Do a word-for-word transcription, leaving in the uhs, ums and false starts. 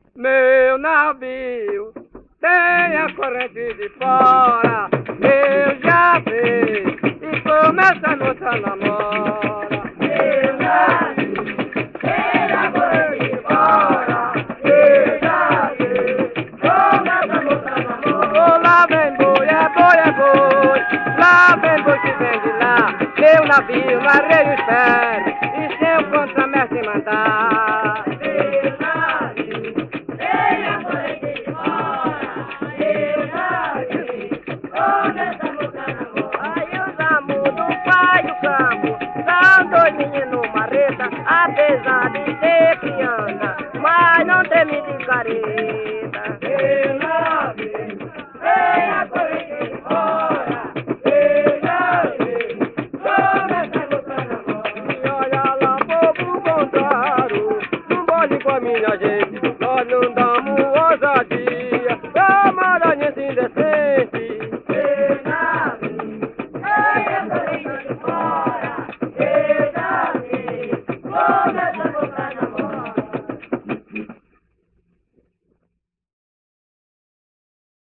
Meu navio tem a corrente de fora, eu já vi e começa a nossa namora. Meu navio tem a corrente de fora, eu já vi, começa a nossa namora. Oh, lá vem boi, é boi, é boi, lá vem boi que vem de lá, meu navio no areio espere, e seu contramestre mandar. Apesar de ser criança, mas não treme de careta. Eu já vi, vem a corrente de fora. Eu já vi, começa a lutar na mão. E olha lá, povo contrário, não pode com a minha gente. Nós não damos ousadia, a maranhense descer.